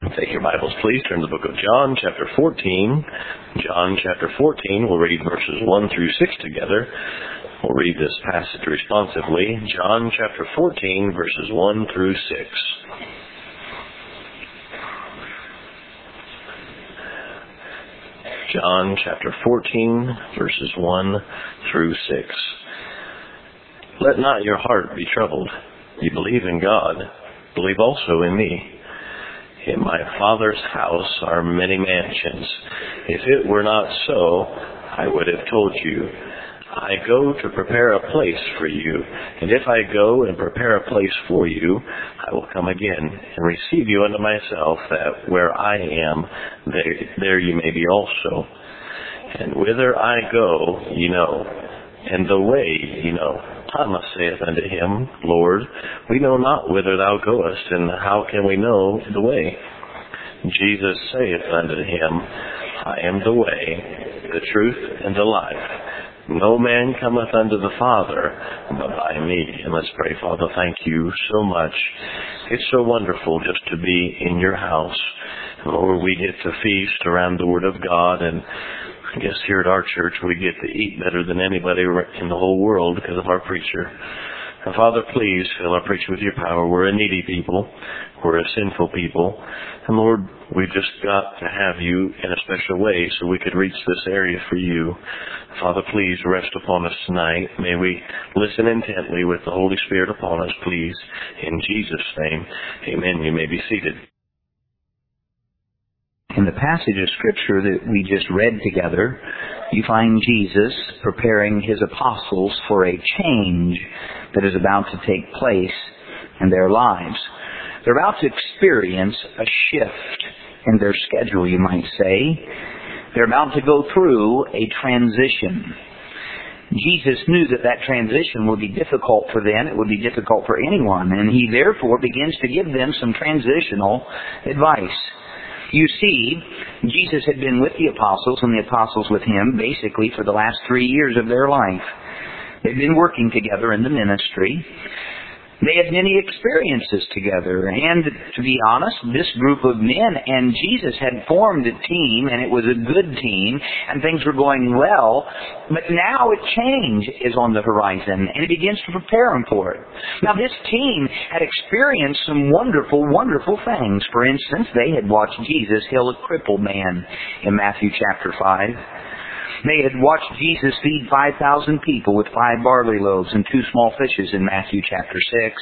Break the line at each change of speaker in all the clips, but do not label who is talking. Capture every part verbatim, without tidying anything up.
Take your Bibles, please. Turn to the book of John, chapter fourteen. John, chapter fourteen. We'll read verses one through six together. We'll read this passage responsively. John, chapter fourteen, verses one through six. John, chapter fourteen, verses one through six. Let not your heart be troubled. You believe in God. Believe also in me. In my Father's house are many mansions. If it were not so, I would have told you. I go to prepare a place for you. And if I go and prepare a place for you, I will come again and receive you unto myself, that where I am, there, there you may be also. And whither I go, ye know, and the way ye know. Thomas saith unto him, Lord, we know not whither thou goest, and how can we know the way? Jesus saith unto him, I am the way, the truth, and the life. No man cometh unto the Father but by me. And let's pray. Father, thank you so much. It's so wonderful just to be in your house. Lord, we get to feast around the Word of God, and I guess here at our church we get to eat better than anybody in the whole world because of our preacher. And Father, please fill our preacher with your power. We're a needy people. We're a sinful people. And Lord, we've just got to have you in a special way so we could reach this area for you. Father, please rest upon us tonight. May we listen intently with the Holy Spirit upon us, please. In Jesus' name, amen. You may be seated.
In the passage of Scripture that we just read together, you find Jesus preparing his apostles for a change that is about to take place in their lives. They're about to experience a shift in their schedule, you might say. They're about to go through a transition. Jesus knew that that transition would be difficult for them. It would be difficult for anyone. And he therefore begins to give them some transitional advice. You see, Jesus had been with the apostles and the apostles with him basically for the last three years of their life. They'd been working together in the ministry. They had many experiences together, and to be honest, this group of men and Jesus had formed a team, and it was a good team, and things were going well, but now a change is on the horizon, and it begins to prepare them for it. Now, this team had experienced some wonderful, wonderful things. For instance, they had watched Jesus heal a crippled man in Matthew chapter five. They had watched Jesus feed five thousand people with five barley loaves and two small fishes in Matthew chapter six.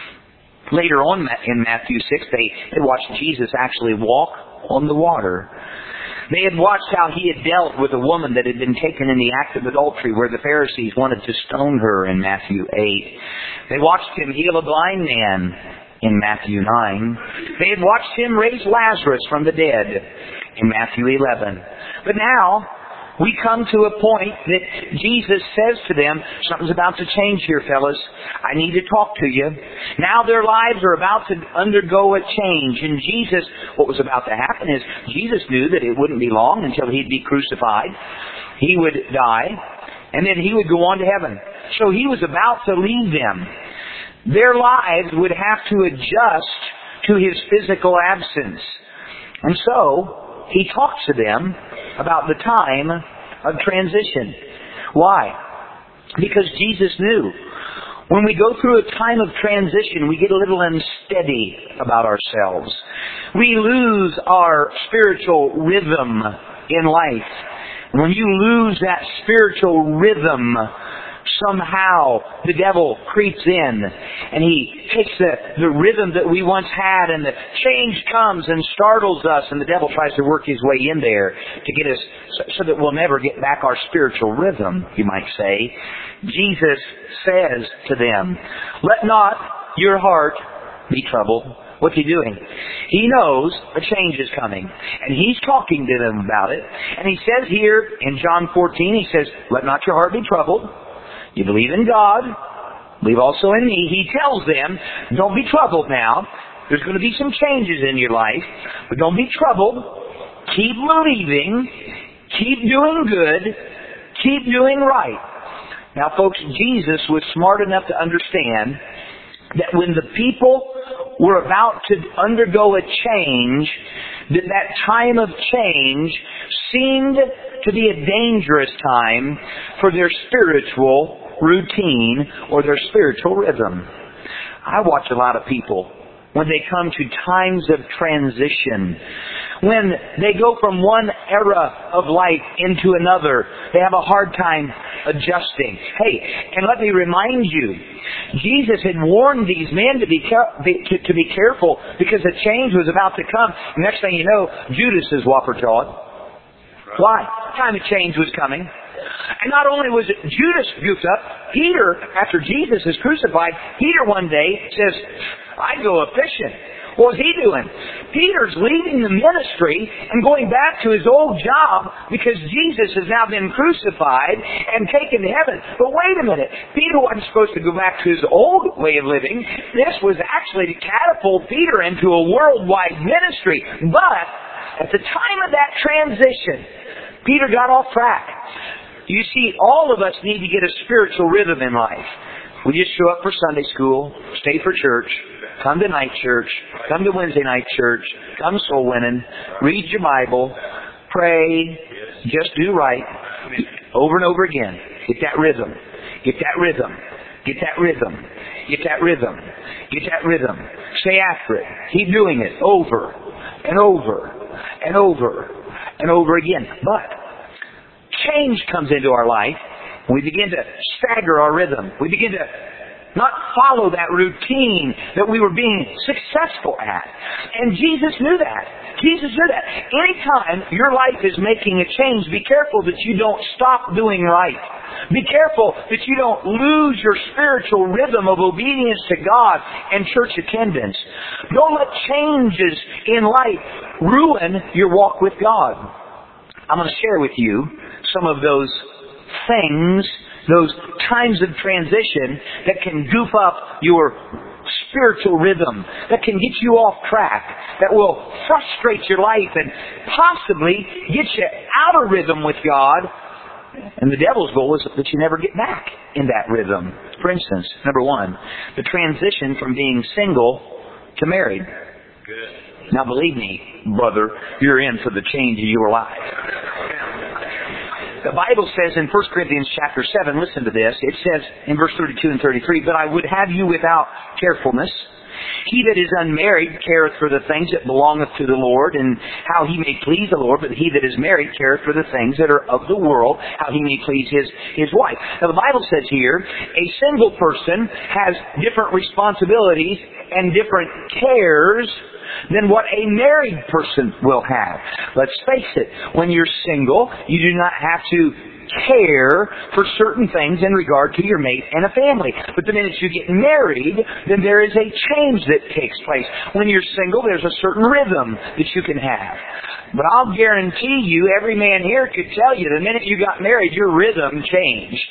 Later on in Matthew six, they had watched Jesus actually walk on the water. They had watched how he had dealt with a woman that had been taken in the act of adultery, where the Pharisees wanted to stone her in Matthew eight. They watched him heal a blind man in Matthew nine. They had watched him raise Lazarus from the dead in Matthew eleven. But now we come to a point that Jesus says to them, something's about to change here, fellas. I need to talk to you. Now their lives are about to undergo a change. And Jesus, what was about to happen is, Jesus knew that it wouldn't be long until he'd be crucified. He would die, and then he would go on to heaven. So he was about to leave them. Their lives would have to adjust to his physical absence. And so he talks to them about the time of transition. Why? Because Jesus knew when we go through a time of transition, we get a little unsteady about ourselves. We lose our spiritual rhythm in life. When you lose that spiritual rhythm, somehow the devil creeps in and he takes the, the rhythm that we once had, and the change comes and startles us, and the devil tries to work his way in there to get us so, so that we'll never get back our spiritual rhythm, you might say. Jesus says to them, let not your heart be troubled. What's he doing? He knows a change is coming, and he's talking to them about it. And he says here in John fourteen, he says, let not your heart be troubled. You believe in God, believe also in me. He tells them, don't be troubled now. There's going to be some changes in your life, but don't be troubled. Keep believing. Keep doing good. Keep doing right. Now, folks, Jesus was smart enough to understand that when the people were about to undergo a change, that that time of change seemed to be a dangerous time for their spiritual routine or their spiritual rhythm. I watch a lot of people when they come to times of transition, when they go from one era of life into another, they have a hard time adjusting. Hey, and let me remind you, Jesus had warned these men to be, be to, to be careful because a change was about to come. Next thing you know, Judas is whopper-jawed. Why? Time of change was coming. And not only was it Judas goofed up, Peter, after Jesus is crucified, Peter one day says, I go a fishing. What was he doing? Peter's leaving the ministry and going back to his old job because Jesus has now been crucified and taken to heaven. But wait a minute. Peter wasn't supposed to go back to his old way of living. This was actually to catapult Peter into a worldwide ministry. But at the time of that transition, Peter got off track. You see, all of us need to get a spiritual rhythm in life. We just show up for Sunday school, stay for church, come to night church, come to Wednesday night church, come soul winning, read your Bible, pray, just do right, over and over again. Get that rhythm. Get that rhythm. Get that rhythm. Get that rhythm. Get that rhythm. Stay after it. Keep doing it over and over and over and over again. But change comes into our life. We begin to stagger our rhythm. We begin to not follow that routine that we were being successful at. And Jesus knew that. Jesus knew that. Anytime your life is making a change, be careful that you don't stop doing right. Be careful that you don't lose your spiritual rhythm of obedience to God and church attendance. Don't let changes in life ruin your walk with God. I'm going to share with you some of those things, those times of transition that can goof up your spiritual rhythm, that can get you off track, that will frustrate your life and possibly get you out of rhythm with God. And the devil's goal is that you never get back in that rhythm. For instance, number one, the transition from being single to married. Good. Now believe me, brother, you're in for the change of your life. The Bible says in First Corinthians chapter seven, listen to this, it says in verse thirty-two and thirty-three, But I would have you without carefulness. He that is unmarried careth for the things that belongeth to the Lord, and how he may please the Lord. But he that is married careth for the things that are of the world, how he may please his, his wife. Now the Bible says here, a single person has different responsibilities and different cares than what a married person will have. Let's face it, when you're single, you do not have to care for certain things in regard to your mate and a family. But the minute you get married, then there is a change that takes place. When you're single, there's a certain rhythm that you can have. But I'll guarantee you, every man here could tell you, the minute you got married, your rhythm changed.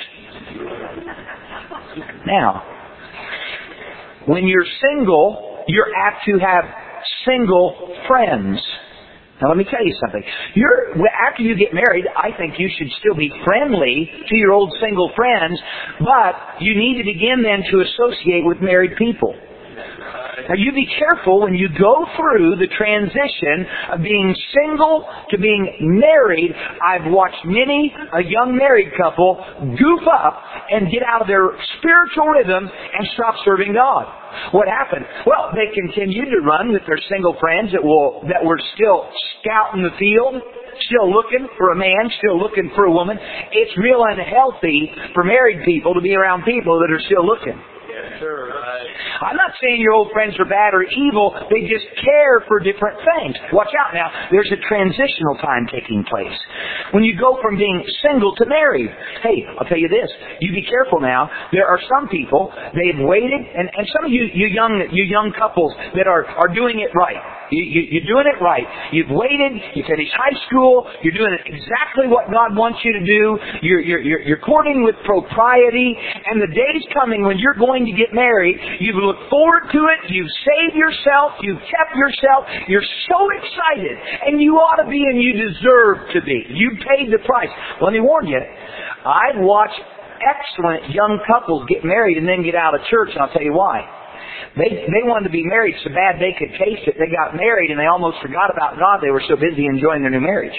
Now, when you're single, you're apt to have single friends. Now let me tell you something. You're, after you get married, I think you should still be friendly to your old single friends, but you need to begin then to associate with married people. Now you be careful when you go through the transition of being single to being married. I've watched many a young married couple goof up and get out of their spiritual rhythm and stop serving God. What happened? Well, they continued to run with their single friends that will that were still scouting the field, still looking for a man, still looking for a woman. It's real unhealthy for married people to be around people that are still looking. Yes, sir. Right. I'm not saying your old friends are bad or evil. They just care for different things. Watch out now. There's a transitional time taking place. When you go from being single to married. Hey, I'll tell you this. You be careful now. There are some people, they've waited, and, and some of you, you young you young couples that are, are doing it right. You, you, you're doing it right. You've waited. You finished high school. You're doing it exactly what God wants you to do. You're, you're, you're, you're courting with propriety. And the day's coming when you're going to get married. You've looked forward to it. You've saved yourself. You've kept yourself. You're so excited. And you ought to be and you deserve to be. You paid the price. Let me warn you. I've watched excellent young couples get married and then get out of church. And I'll tell you why. They they wanted to be married so bad they could taste it. They got married and they almost forgot about God. They were so busy enjoying their new marriage.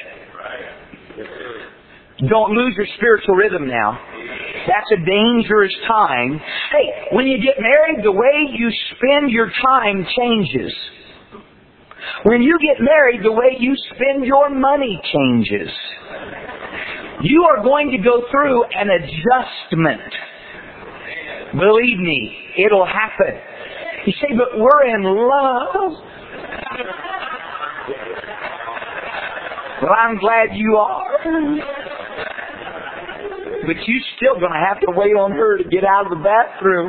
Don't lose your spiritual rhythm now. That's a dangerous time. Hey, when you get married, the way you spend your time changes. When you get married, the way you spend your money changes. You are going to go through an adjustment. Believe me, it'll happen. You say, but we're in love. Well, I'm glad you are. But you're still going to have to wait on her to get out of the bathroom.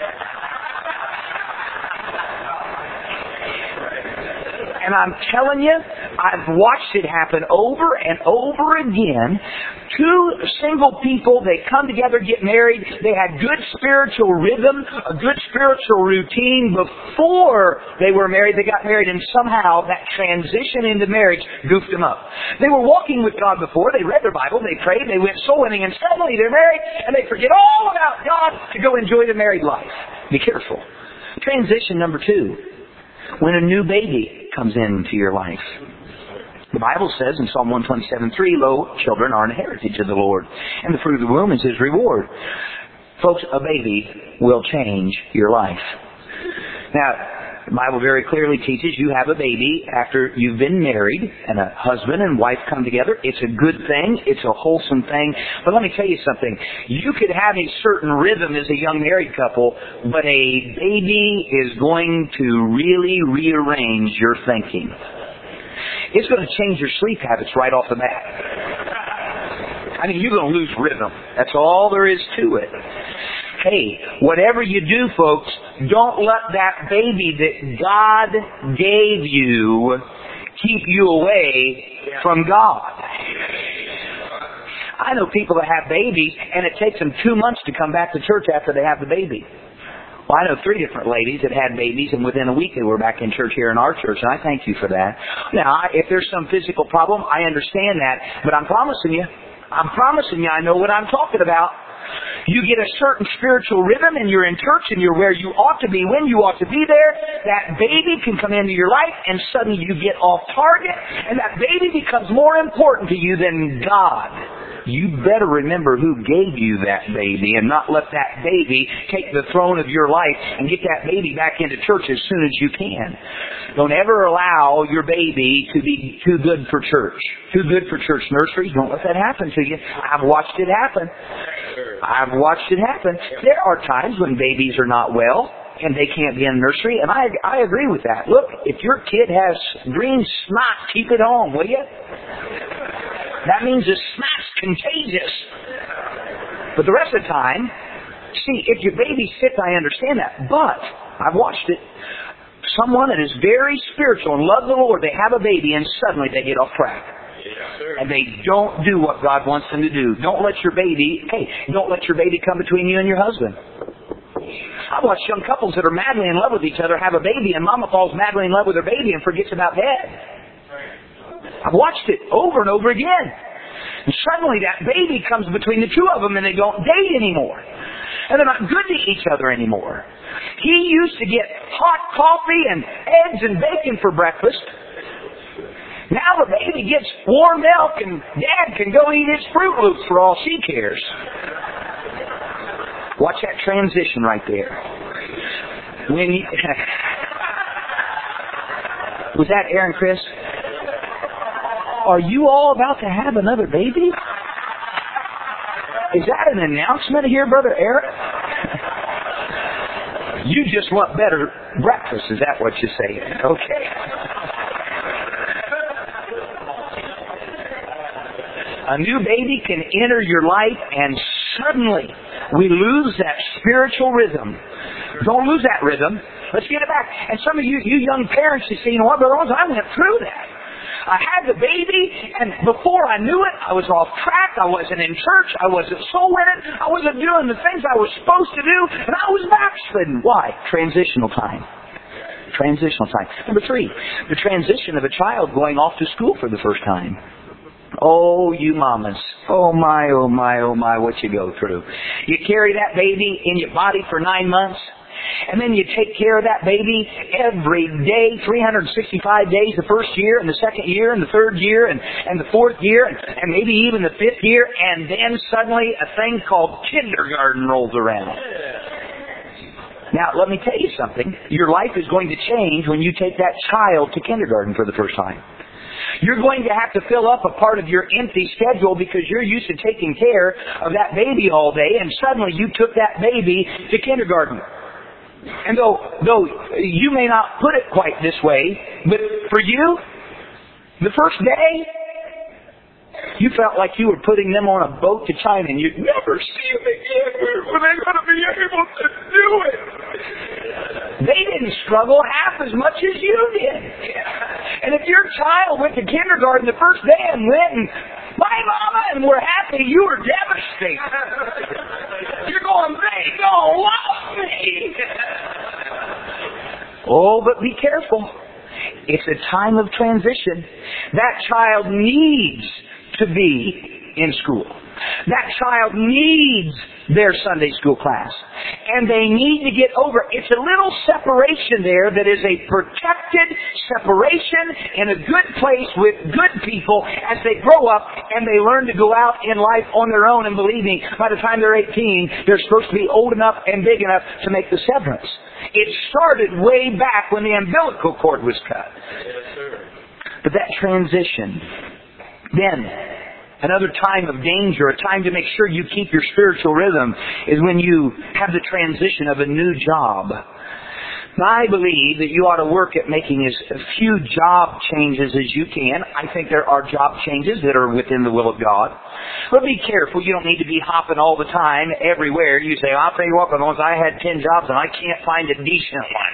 And I'm telling you, I've watched it happen over and over again. Two single people, they come together, get married. They had good spiritual rhythm, a good spiritual routine before they were married. They got married, and somehow that transition into marriage goofed them up. They were walking with God before. They read their Bible. They prayed. They went soul winning, and suddenly they're married, and they forget all about God to go enjoy the married life. Be careful. Transition number two. When a new baby comes into your life. The Bible says in Psalm one twenty-seven three, lo, children are an heritage of the Lord, and the fruit of the womb is His reward. Folks, a baby will change your life. Now, the Bible very clearly teaches you have a baby after you've been married and a husband and wife come together. It's a good thing. It's a wholesome thing. But let me tell you something. You could have a certain rhythm as a young married couple, but a baby is going to really rearrange your thinking. It's going to change your sleep habits right off the bat. I mean, you're going to lose rhythm. That's all there is to it. Hey, whatever you do, folks, don't let that baby that God gave you keep you away from God. I know people that have babies, and it takes them two months to come back to church after they have the baby. Well, I know three different ladies that had babies, and within a week they were back in church here in our church, and I thank you for that. Now, if there's some physical problem, I understand that, but I'm promising you, I'm promising you I know what I'm talking about. You get a certain spiritual rhythm and you're in church and you're where you ought to be when you ought to be there. That baby can come into your life and suddenly you get off target and that baby becomes more important to you than God. You better remember who gave you that baby and not let that baby take the throne of your life and get that baby back into church as soon as you can. Don't ever allow your baby to be too good for church. Too good for church nurseries. Don't let that happen to you. I've watched it happen. I've watched it happen. There are times when babies are not well and they can't be in nursery, and I I agree with that. Look, if your kid has green snot, keep it home, will you? That means the snot's contagious. But the rest of the time, see, if your baby's sick, I understand that. But I've watched it. Someone that is very spiritual and love the Lord, they have a baby and suddenly they get off track. And they don't do what God wants them to do. Don't let your baby, hey, don't let your baby come between you and your husband. I've watched young couples that are madly in love with each other have a baby and mama falls madly in love with her baby and forgets about dad. I've watched it over and over again. And suddenly that baby comes between the two of them and they don't date anymore. And they're not good to each other anymore. He used to get hot coffee and eggs and bacon for breakfast. Now the baby gets warm milk and Dad can go eat his Fruit Loops for all she cares. Watch that transition right there. When you, was that Aaron Chris? Are you all about to have another baby? Is that an announcement here, Brother Eric? You just want better breakfast, is that what you're saying? Okay. A new baby can enter your life and suddenly we lose that spiritual rhythm. Don't lose that rhythm. Let's get it back. And some of you, you young parents, you say, you know what, Brother Owens, I went through that. I had the baby, and before I knew it, I was off track. I wasn't in church. I wasn't soul winning. I wasn't doing the things I was supposed to do, and I was backslidden. Why? Transitional time. Transitional time. Number three, the transition of a child going off to school for the first time. Oh, you mamas. Oh my, oh my, oh my, what you go through. You carry that baby in your body for nine months. And then you take care of that baby every day, three hundred sixty-five days the first year, and the second year, and the third year, and, and the fourth year, and, and maybe even the fifth year, and then suddenly a thing called kindergarten rolls around. Now, let me tell you something. Your life is going to change when you take that child to kindergarten for the first time. You're going to have to fill up a part of your empty schedule because you're used to taking care of that baby all day, and suddenly you took that baby to kindergarten. And though, though you may not put it quite this way, but for you, the first day, you felt like you were putting them on a boat to China and you'd never see them again. Were they going to be able to do it? They didn't struggle half as much as you did. And if your child went to kindergarten the first day and went and, bye, Mama, and we're happy, you were devastated. You're going, they don't love me. Oh, but be careful. It's a time of transition. That child needs to be in school. That child needs their Sunday school class. And they need to get over. It's a little separation there that is a protected separation in a good place with good people as they grow up and they learn to go out in life on their own. And believe me, by the time they're eighteen, they're supposed to be old enough and big enough to make the severance. It started way back when the umbilical cord was cut.
Yes, sir.
But that transition, then, another time of danger, a time to make sure you keep your spiritual rhythm, is when you have the transition of a new job. Now, I believe that you ought to work at making as few job changes as you can. I think there are job changes that are within the will of God. But be careful. You don't need to be hopping all the time, everywhere. You say, I'll tell you what, but once I had ten jobs and I can't find a decent one.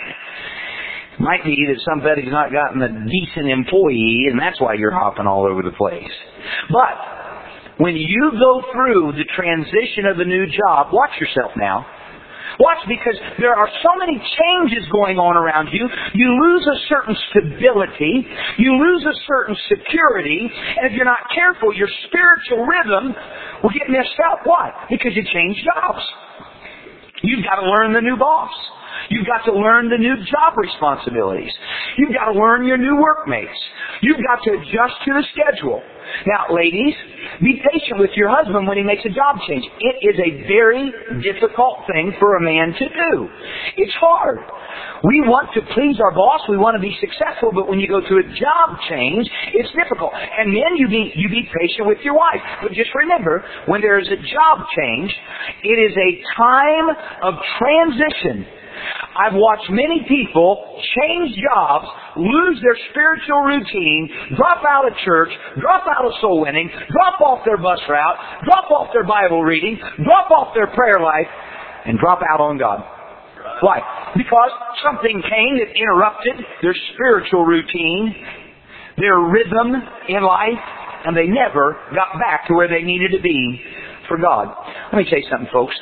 It might be that somebody's not gotten a decent employee, and that's why you're hopping all over the place. But when you go through the transition of a new job, watch yourself now. Watch, because there are so many changes going on around you. You lose a certain stability. You lose a certain security. And if you're not careful, your spiritual rhythm will get messed up. Why? Because you change jobs. You've got to learn the new boss. You've got to learn the new job responsibilities. You've got to learn your new workmates. You've got to adjust to the schedule. Now, ladies, be patient with your husband when he makes a job change. It is a very difficult thing for a man to do. It's hard. We want to please our boss. We want to be successful. But when you go through a job change, it's difficult. And then you be, you be patient with your wife. But just remember, when there is a job change, it is a time of transition. I've watched many people change jobs, lose their spiritual routine, drop out of church, drop out of soul winning, drop off their bus route, drop off their Bible reading, drop off their prayer life, and drop out on God. Why? Because something came that interrupted their spiritual routine, their rhythm in life, and they never got back to where they needed to be for God. Let me tell you something, folks.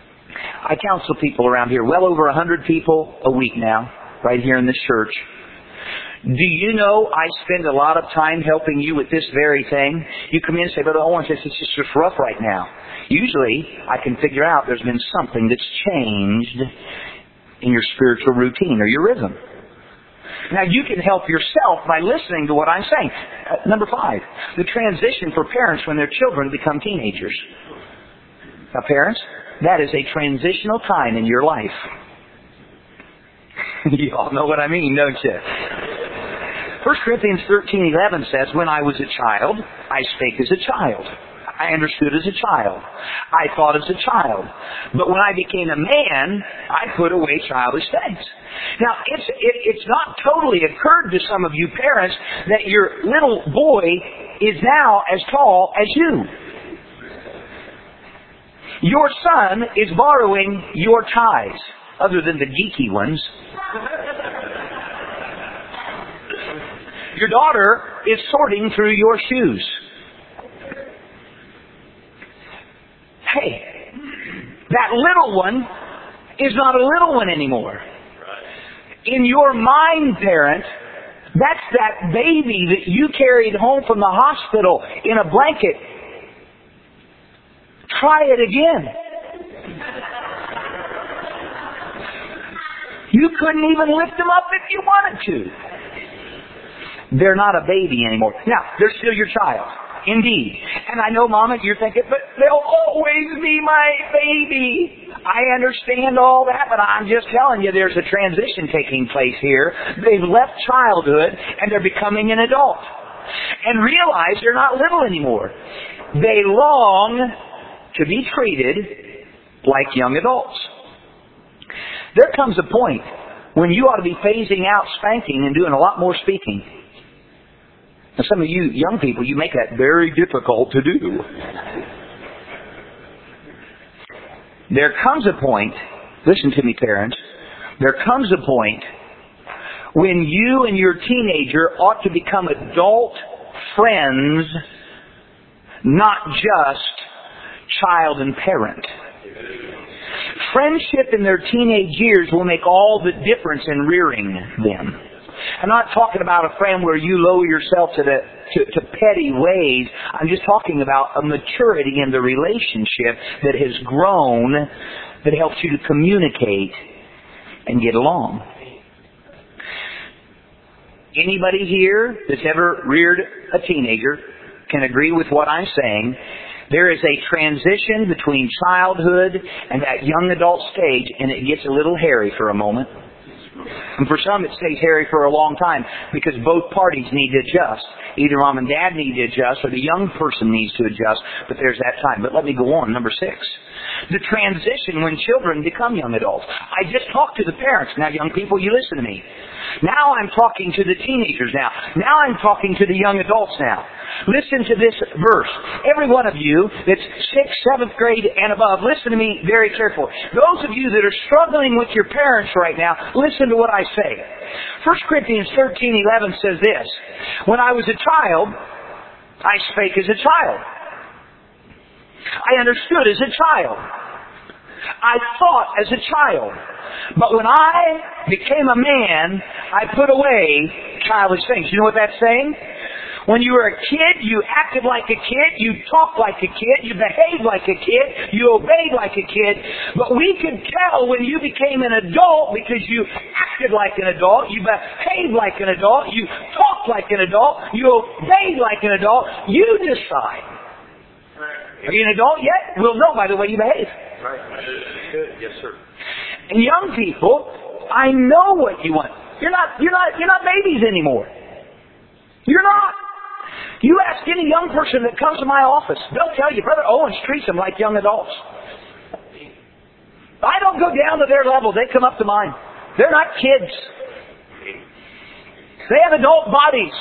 I counsel people around here, well over a hundred people a week now, right here in this church. Do you know I spend a lot of time helping you with this very thing? You come in and say, Brother Owens, this is just rough right now. Usually, I can figure out there's been something that's changed in your spiritual routine or your rhythm. Now, you can help yourself by listening to what I'm saying. Uh, number five, the transition for parents when their children become teenagers. Now, parents, that is a transitional time in your life. You all know what I mean, don't you? First Corinthians thirteen eleven says, when I was a child, I spake as a child. I understood as a child. I thought as a child. But when I became a man, I put away childish things. Now, it's, it, it's not totally occurred to some of you parents that your little boy is now as tall as you. Your son is borrowing your ties, other than the geeky ones. Your daughter is sorting through your shoes. Hey, that little one is not a little one anymore. In your mind, parent, that's that baby that you carried home from the hospital in a blanket. Try it again. You couldn't even lift them up if you wanted to. They're not a baby anymore. Now, they're still your child. Indeed. And I know, Mama, you're thinking, but they'll always be my baby. I understand all that, but I'm just telling you there's a transition taking place here. They've left childhood and they're becoming an adult. And realize they're not little anymore. They long to be treated like young adults. There comes a point when you ought to be phasing out spanking and doing a lot more speaking. Now, some of you young people, you make that very difficult to do. There comes a point, listen to me parents, there comes a point when you and your teenager ought to become adult friends, not just child and parent. Friendship in their teenage years will make all the difference in rearing them. I'm not talking about a friend where you lower yourself to the to, to petty ways. I'm just talking about a maturity in the relationship that has grown, that helps you to communicate and get along. Anybody here that's ever reared a teenager can agree with what I'm saying. There is a transition between childhood and that young adult stage, and it gets a little hairy for a moment. And for some, it stays hairy for a long time because both parties need to adjust. Either mom and dad need to adjust or the young person needs to adjust, but there's that time. But let me go on. Number six. The transition when children become young adults. I just talked to the parents. Now, young people, you listen to me. Now I'm talking to the teenagers now. Now I'm talking to the young adults now. Listen to this verse. Every one of you that's sixth, seventh grade and above, listen to me very carefully. Those of you that are struggling with your parents right now, listen to what I say. First Corinthians thirteen eleven says this. When I was a child, I spake as a child. I understood as a child. I thought as a child. But when I became a man, I put away childish things. You know what that's saying? When you were a kid, you acted like a kid, you talked like a kid, you behaved like a kid, you obeyed like a kid. But we could tell when you became an adult because you acted like an adult, you behaved like an adult, you talked like an adult, you obeyed like an adult. You decide. Are you an adult yet? We'll know by the way you behave.
Right. Good. Yes, sir.
And young people, I know what you want. You're not, you're not, you're not babies anymore. You're not. You ask any young person that comes to my office, they'll tell you, Brother Owens treats them like young adults. I don't go down to their level. They come up to mine. They're not kids. They have adult bodies.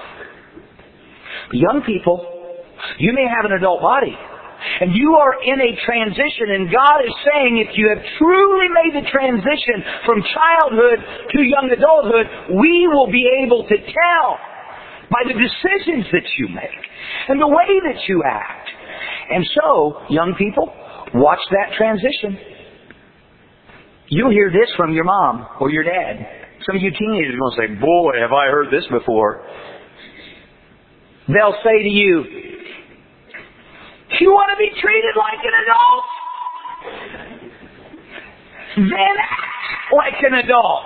Young people, you may have an adult body. And you are in a transition, and God is saying if you have truly made the transition from childhood to young adulthood, we will be able to tell by the decisions that you make and the way that you act. And so, young people, watch that transition. You'll hear this from your mom or your dad. Some of you teenagers are going to say, boy, have I heard this before. They'll say to you, you want to be treated like an adult? Then act like an adult.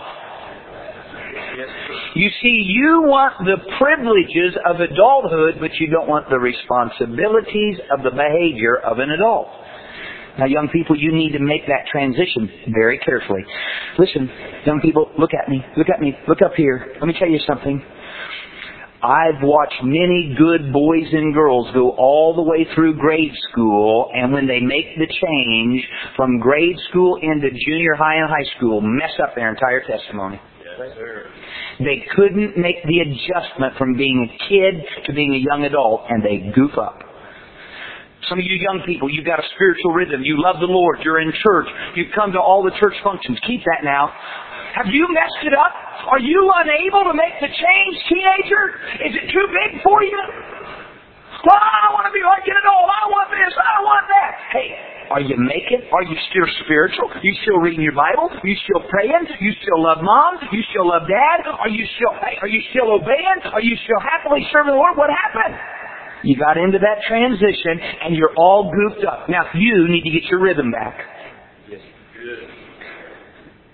You see, you want the privileges of adulthood, but you don't want the responsibilities of the behavior of an adult. Now, young people, you need to make that transition very carefully. Listen, young people, look at me. Look at me. Look up here. Let me tell you something. I've watched many good boys and girls go all the way through grade school, and when they make the change from grade school into junior high and high school, mess up their entire testimony. Yes, sir. They couldn't make the adjustment from being a kid to being a young adult, and they goof up. Some of you young people, you've got a spiritual rhythm. You love the Lord. You're in church. You've come to all the church functions. Keep that now. Have you messed it up? Are you unable to make the change, teenager? Is it too big for you? Well, I want to be like an adult. I want this. I want that. Hey, are you making? Are you still spiritual? Are you still reading your Bible? Are you still praying? Do you still love mom? Do you still love dad? Are you still, hey, are you still obeying? Are you still happily serving the Lord? What happened? You got into that transition and you're all goofed up. Now, you need to get your rhythm back.
Yes. Good.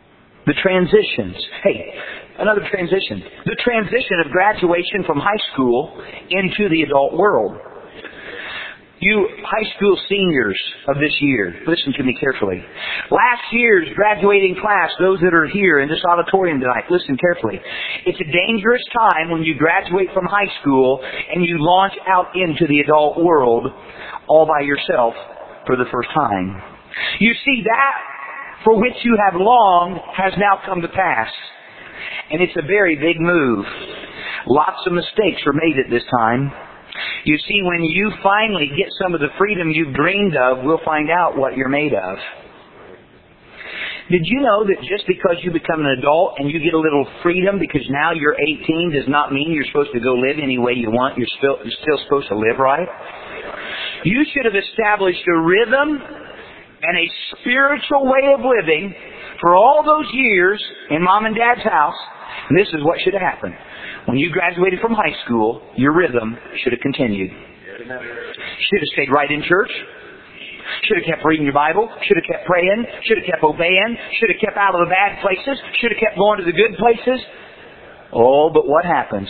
The transitions. Hey, another transition. The transition of graduation from high school into the adult world. You high school seniors of this year, listen to me carefully. Last year's graduating class, those that are here in this auditorium tonight, listen carefully. It's a dangerous time when you graduate from high school and you launch out into the adult world all by yourself for the first time. You see, that for which you have longed has now come to pass. And it's a very big move. Lots of mistakes were made at this time. You see, when you finally get some of the freedom you've dreamed of, we'll find out what you're made of. Did you know that just because you become an adult and you get a little freedom because now you're eighteen does not mean you're supposed to go live any way you want? You're still, you're still supposed to live right? You should have established a rhythm and a spiritual way of living for all those years in Mom and Dad's house. And this is what should have happened. When you graduated from high school, your rhythm should have continued. Should have stayed right in church. Should have kept reading your Bible. Should have kept praying. Should have kept obeying. Should have kept out of the bad places. Should have kept going to the good places. Oh, but what happens?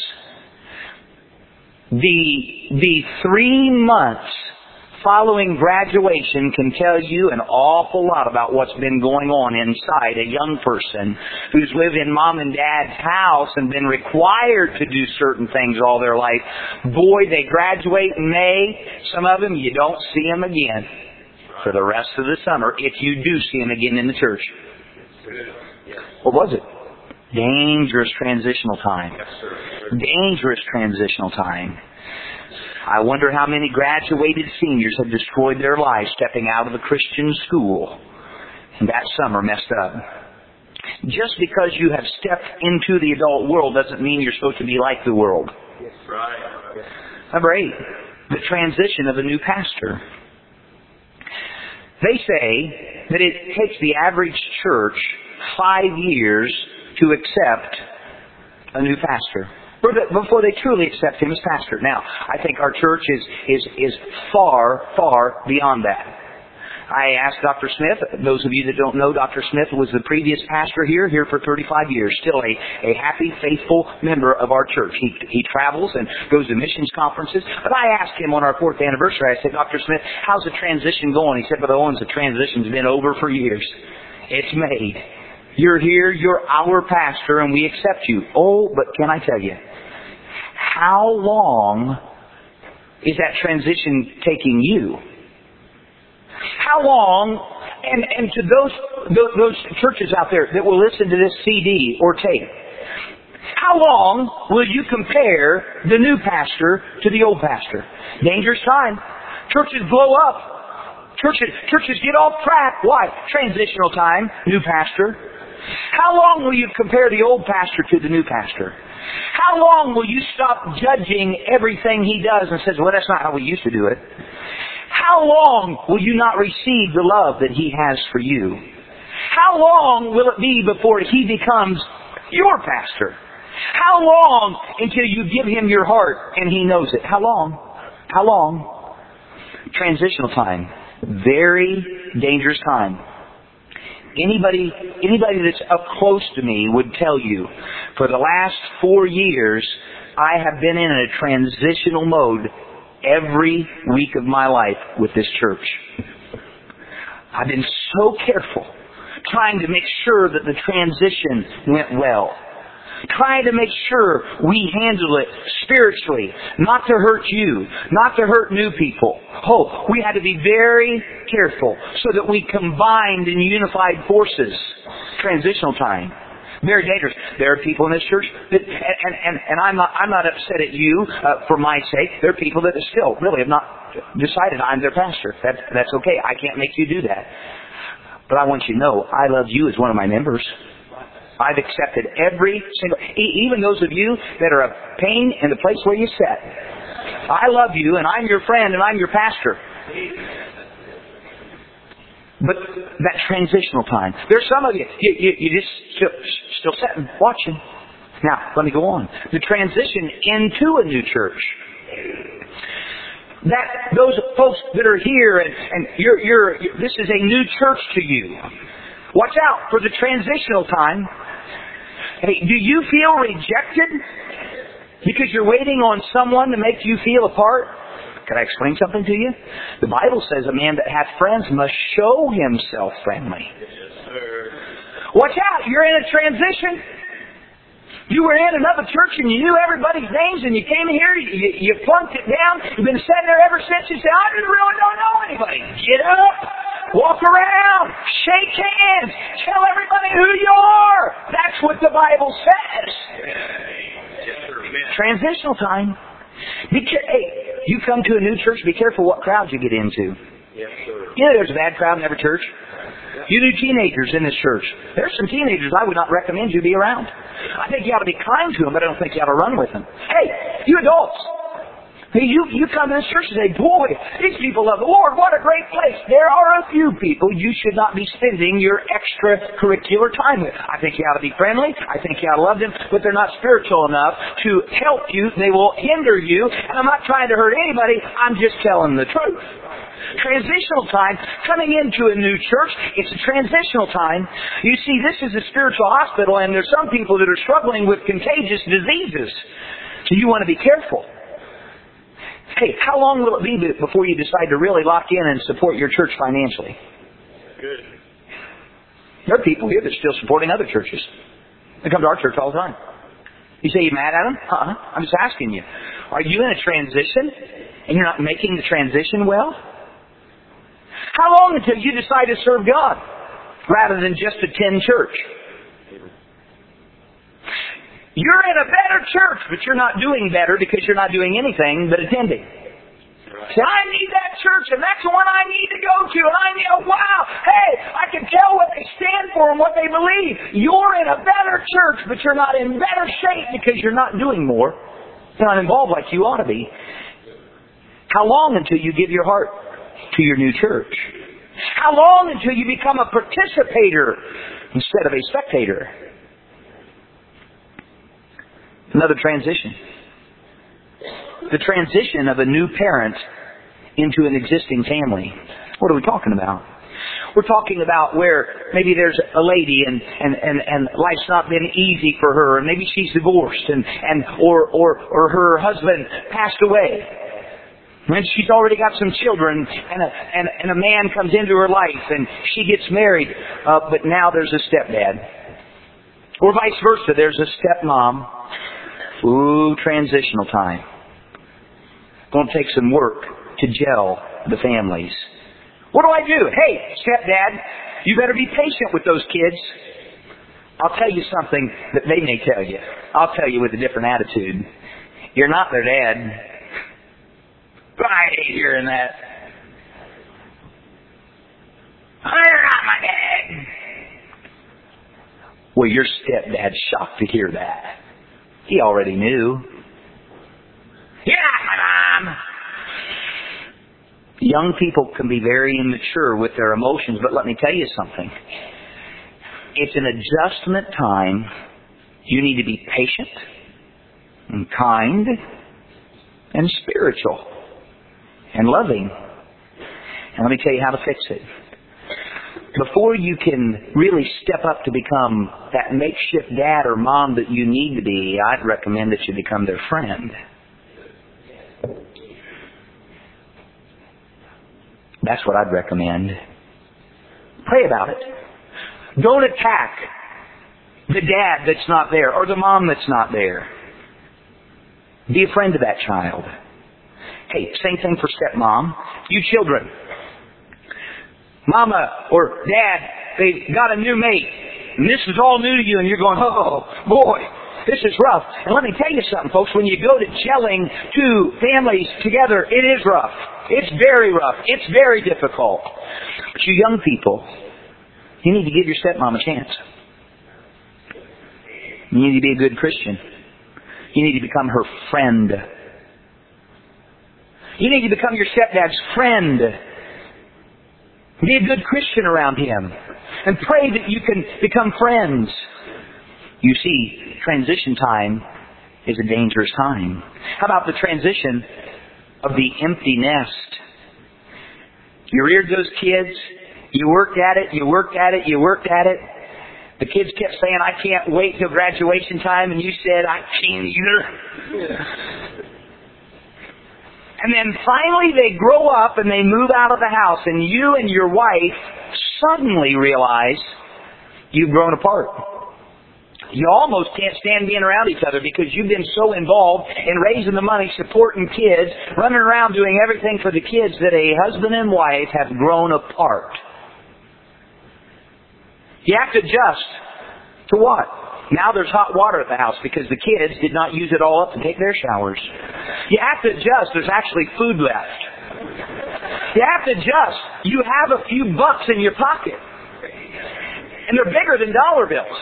The, the three months following graduation can tell you an awful lot about what's been going on inside a young person who's lived in Mom and Dad's house and been required to do certain things all their life. Boy, they graduate in May. Some of them, you don't see them again for the rest of the summer if you do see them again in the church. What was it? Dangerous transitional time. Dangerous transitional time. I wonder how many graduated seniors have destroyed their lives stepping out of the Christian school. And that summer messed up. Just because you have stepped into the adult world doesn't mean you're supposed to be like the world. Right. Number eight, the transition of a new pastor. They say that it takes the average church five years to accept a new pastor, before they truly accept him as pastor. Now, I think our church is, is, is far, far beyond that. I asked Doctor Smith, those of you that don't know, Doctor Smith was the previous pastor here, here for thirty-five years, still a, a happy, faithful member of our church. He, he travels and goes to missions conferences. But I asked him on our fourth anniversary, I said, Doctor Smith, how's the transition going? He said, Brother Owens, the transition's been over for years. It's made. You're here, you're our pastor, and we accept you. Oh, but can I tell you, how long is that transition taking you? How long, and, and to those, those those churches out there that will listen to this C D or tape, how long will you compare the new pastor to the old pastor? Dangerous time. Churches blow up. Churches, churches get off track. Why? Transitional time, new pastor. How long will you compare the old pastor to the new pastor? How long will you stop judging everything he does and says, well, that's not how we used to do it? How long will you not receive the love that he has for you? How long will it be before he becomes your pastor? How long until you give him your heart and he knows it? How long? How long? Transitional time. Very dangerous time. Anybody, anybody that's up close to me would tell you, for the last four years, I have been in a transitional mode every week of my life with this church. I've been so careful, trying to make sure that the transition went well. Trying to make sure we handle it spiritually, not to hurt you, not to hurt new people. Oh, we had to be very careful so that we combined in unified forces. Transitional time. Very dangerous. There are people in this church that, and, and, and I'm not, I'm not upset at you uh, for my sake. There are people that still really have not decided I'm their pastor. That, that's okay. I can't make you do that. But I want you to know, I love you as one of my members. I've accepted every single, even those of you that are a pain in the place where you sit. I love you, and I'm your friend, and I'm your pastor. But that transitional time. There's some of you, you, you, you just still, still sitting, watching. Now, let me go on. The transition into a new church. That those folks that are here, and, and you're, you're, this is a new church to you. Watch out for the transitional time. Hey, do you feel rejected because you're waiting on someone to make you feel apart? Can I explain something to you? The Bible says a man that hath friends must show himself friendly.
Yes, sir.
Watch out, you're in a transition. You were in another church and you knew everybody's names and you came here, you, you plunked it down, you've been sitting there ever since. You say, I really don't know anybody. Get up, walk around, shake hands, tell everybody who you are. That's what the Bible says.
Yes, sir.
Transitional time. Be ca- hey, you come to a new church, be careful what crowd you get into.
Yes, sir.
You know there's a bad crowd in every church. You do teenagers in this church. There's some teenagers I would not recommend you be around. I think you ought to be kind to them, but I don't think you ought to run with them. Hey, you adults. Hey, you, you come to this church and say, boy, these people love the Lord. What a great place. There are a few people you should not be spending your extracurricular time with. I think you ought to be friendly. I think you ought to love them, but they're not spiritual enough to help you. They will hinder you. And I'm not trying to hurt anybody. I'm just telling the truth. Transitional time, coming into a new church, it's a transitional time. You see, this is a spiritual hospital, and there's some people that are struggling with contagious diseases. So you want to be careful. Hey, how long will it be before you decide to really lock in and support your church financially?
Good.
There are people here that are still supporting other churches. They come to our church all the time. You say, you mad at them? Uh-uh. I'm just asking you. Are you in a transition and you're not making the transition well? How long until you decide to serve God rather than just attend church? You're in a better church, but you're not doing better because you're not doing anything but attending. Right. Say, I need that church, and that's the one I need to go to. And I need, oh, wow, hey, I can tell what they stand for and what they believe. You're in a better church, but you're not in better shape because you're not doing more. You're not involved like you ought to be. How long until you give your heart to your new church? How long until you become a participator instead of a spectator? Another transition. The transition of a new parent into an existing family. What are we talking about? We're talking about where maybe there's a lady and, and, and, and life's not been easy for her, and maybe she's divorced, and, and or, or, or her husband passed away. And she's already got some children, and a, and, and a man comes into her life, and she gets married, uh, but now there's a stepdad. Or vice versa, there's a stepmom. Ooh, transitional time. Going to take some work to gel the families. What do I do? Hey, stepdad, you better be patient with those kids. I'll tell you something that they may tell you. I'll tell you with a different attitude. You're not their dad. I hate hearing that. You're not my dad. Well, your stepdad's shocked to hear that. He already knew. You're not my mom. Young people can be very immature with their emotions, but let me tell you something. It's an adjustment time. You need to be patient and kind and spiritual and loving. And let me tell you how to fix it. Before you can really step up to become that makeshift dad or mom that you need to be, I'd recommend that you become their friend. That's what I'd recommend. Pray about it. Don't attack the dad that's not there or the mom that's not there. Be a friend to that child. Hey, same thing for stepmom. You children. Mama or dad, they got a new mate. And this is all new to you, and you're going, oh, boy, this is rough. And let me tell you something, folks. When you go to gelling two families together, it is rough. It's very rough. It's very difficult. But you young people, you need to give your stepmom a chance. You need to be a good Christian. You need to become her friend. You need to become your stepdad's friend. Be a good Christian around him. And pray that you can become friends. You see, transition time is a dangerous time. How about the transition of the empty nest? You reared those kids, You worked at it, you worked at it, you worked at it. The kids kept saying, I can't wait till graduation time, and you said, I can't either. And then finally they grow up and they move out of the house, and you and your wife suddenly realize you've grown apart. You almost can't stand being around each other because you've been so involved in raising the money, supporting kids, running around doing everything for the kids that a husband and wife have grown apart. You have to adjust to what? Now there's hot water at the house because the kids did not use it all up to take their showers. You have to adjust. There's actually food left. You have to adjust. You have a few bucks in your pocket. And they're bigger than dollar bills.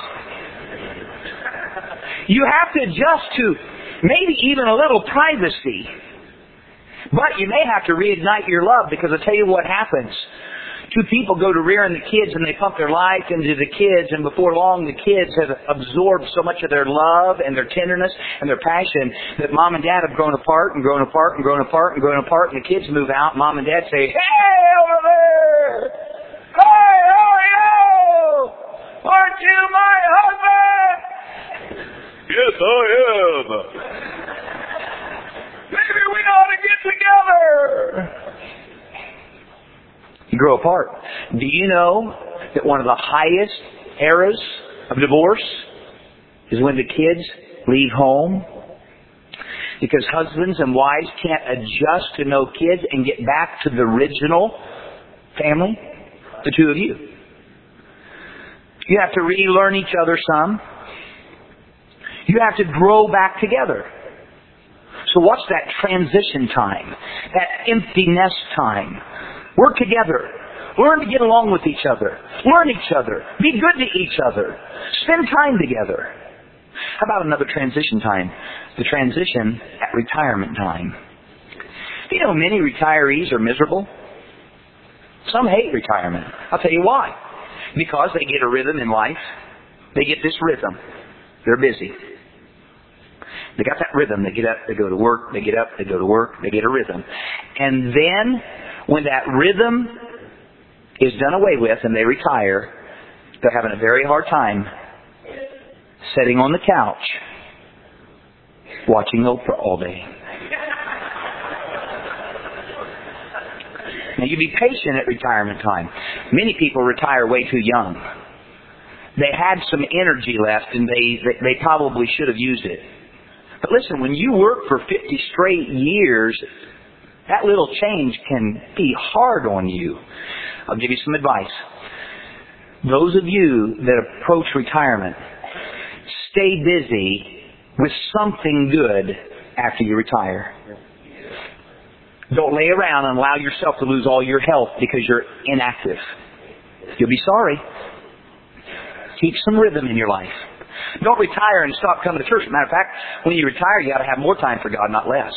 You have to adjust to maybe even a little privacy. But you may have to reignite your love, because I'll tell you what happens. Two people go to rearing the kids and they pump their life into the kids, and before long the kids have absorbed so much of their love and their tenderness and their passion that mom and dad have grown apart and grown apart and grown apart and grown apart, and the kids move out. Mom and dad say, hey, over there! Hey, how are you? Aren't you my husband?
Yes, I am.
Maybe we ought to get together. You grow apart. Do you know that one of the highest eras of divorce is when the kids leave home? Because husbands and wives can't adjust to no kids and get back to the original family, the two of you. You have to relearn each other some. You have to grow back together. So what's that transition time? That empty nest time? Work together. Learn to get along with each other. Learn each other. Be good to each other. Spend time together. How about another transition time? The transition at retirement time. You know, many retirees are miserable. Some hate retirement. I'll tell you why. Because they get a rhythm in life. They get this rhythm. They're busy. They got that rhythm. They get up, they go to work, they get up, they go to work, they get a rhythm. And then, when that rhythm is done away with and they retire, they're having a very hard time sitting on the couch watching Oprah all day. Now, you be patient at retirement time. Many people retire way too young. They had some energy left and they, they, they probably should have used it. But listen, when you work for fifty straight years, that little change can be hard on you. I'll give you some advice. Those of you that approach retirement, stay busy with something good after you retire. Don't lay around and allow yourself to lose all your health because you're inactive. You'll be sorry. Keep some rhythm in your life. Don't retire and stop coming to church. Matter of fact, when you retire, you got to have more time for God, not less.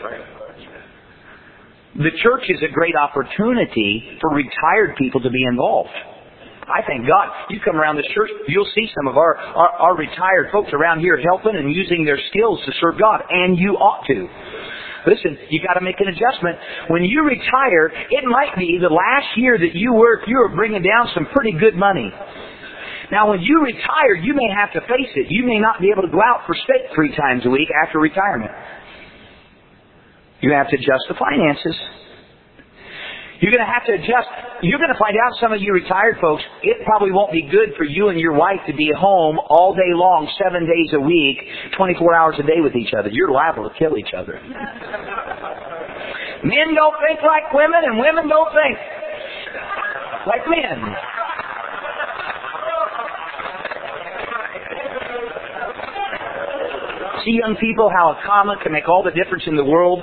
The church is a great opportunity for retired people to be involved. I thank God. You come around this church, you'll see some of our, our, our retired folks around here helping and using their skills to serve God, and you ought to. Listen, you got to make an adjustment. When you retire, it might be the last year that you work, you are bringing down some pretty good money. Now, when you retire, you may have to face it. You may not be able to go out for steak three times a week after retirement. You have to adjust the finances. You're going to have to adjust. You're going to find out, some of you retired folks, it probably won't be good for you and your wife to be home all day long, seven days a week, twenty-four hours a day with each other. You're liable to kill each other. Men don't think like women, and women don't think like men. See, young people, how a comma can make all the difference in the world.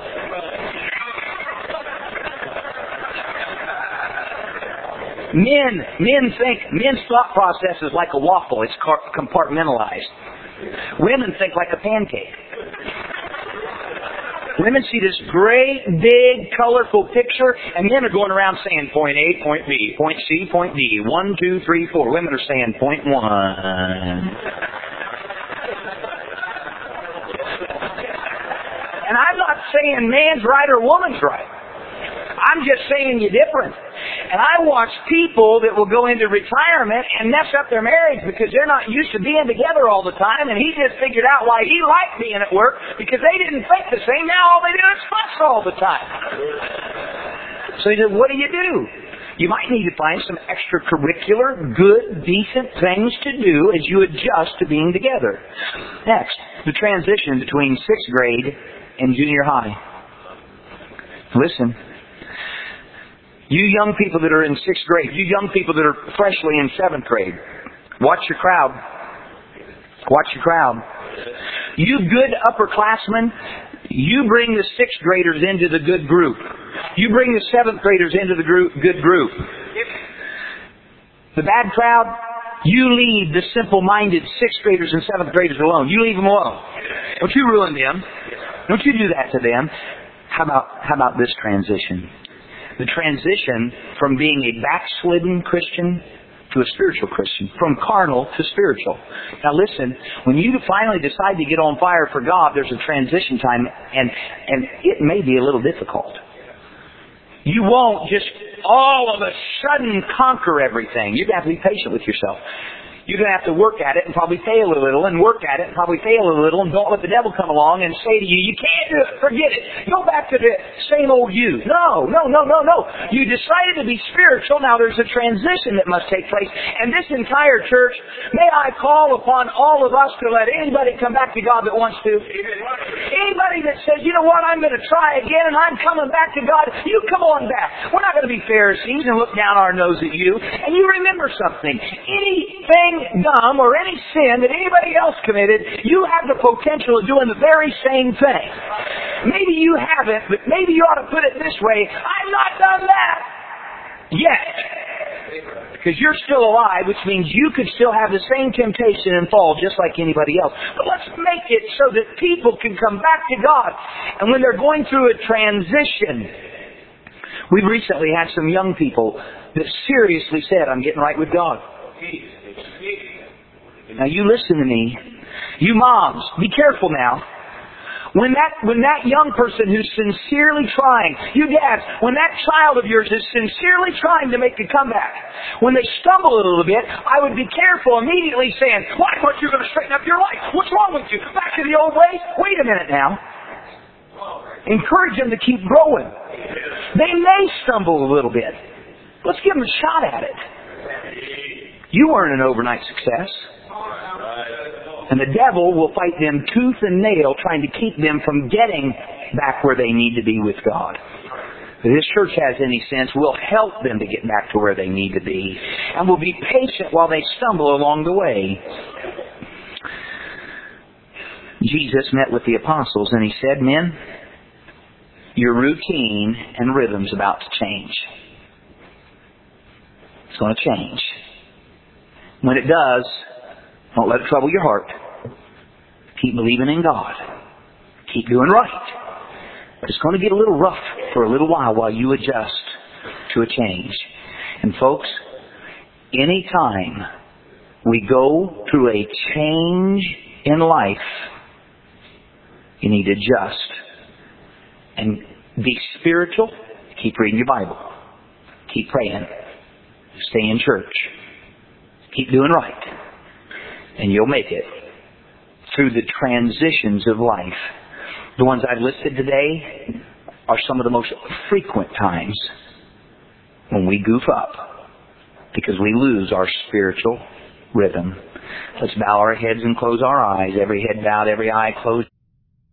Men, men think, men's thought process is like a waffle. It's compartmentalized. Women think like a pancake. Women see this great, big, colorful picture, and men are going around saying point A, point B, point C, point D, one, two, three, four. Women are saying point one. And I'm not saying man's right or woman's right. I'm just saying you're different. And I watch people that will go into retirement and mess up their marriage because they're not used to being together all the time, and he just figured out why he liked being at work because they didn't think the same. Now all they do is fuss all the time. So he said, what do you do? You might need to find some extracurricular, good, decent things to do as you adjust to being together. Next, the transition between sixth grade and junior high. Listen. You young people that are in sixth grade, you young people that are freshly in seventh grade, watch your crowd. Watch your crowd. You good upperclassmen, you bring the sixth graders into the good group. You bring the seventh graders into the group, good group. The bad crowd, you leave the simple-minded sixth graders and seventh graders alone. You leave them alone. Don't you ruin them. Don't you do that to them. How about, how about this transition? The transition from being a backslidden Christian to a spiritual Christian. From carnal to spiritual. Now listen, when you finally decide to get on fire for God, there's a transition time, and, and it may be a little difficult. You won't just all of a sudden conquer everything. You're going to have to be patient with yourself. You're going to have to work at it and probably fail a little and work at it and probably fail a little, and don't let the devil come along and say to you, you can't do it, forget it. Go back to the same old you. No, no, no, no, no. You decided to be spiritual. Now there's a transition that must take place. And this entire church, may I call upon all of us to let anybody come back to God that wants to. Anybody that says, you know what, I'm going to try again and I'm coming back to God, you come on back. We're not going to be Pharisees and look down our nose at you. And you remember something. Anything dumb or any sin that anybody else committed, you have the potential of doing the very same thing. Maybe you haven't, but maybe you ought to put it this way, I've not done that yet. Because you're still alive, which means you could still have the same temptation and fall just like anybody else. But let's make it so that people can come back to God. And when they're going through a transition, we've recently had some young people that seriously said, I'm getting right with God. Now you listen to me. You moms, be careful now. When that, when that young person who's sincerely trying, you dads, when that child of yours is sincerely trying to make a comeback, when they stumble a little bit, I would be careful immediately saying, well, I thought you were going to straighten up your life. What's wrong with you? Back to the old way? Wait a minute now. Encourage them to keep growing. They may stumble a little bit. Let's give them a shot at it. You weren't an overnight success. And the devil will fight them tooth and nail trying to keep them from getting back where they need to be with God. If this church has any sense, we'll help them to get back to where they need to be. And we'll be patient while they stumble along the way. Jesus met with the apostles and he said, men, your routine and rhythm's about to change. It's going to change. When it does, don't let it trouble your heart. Keep believing in God. Keep doing right. It's going to get a little rough for a little while while you adjust to a change. And folks, any time we go through a change in life, you need to adjust and be spiritual. Keep reading your Bible. Keep praying. Stay in church. Keep doing right. And you'll make it through the transitions of life. The ones I've listed today are some of the most frequent times when we goof up because we lose our spiritual rhythm. Let's bow our heads and close our eyes. Every head bowed, every eye closed.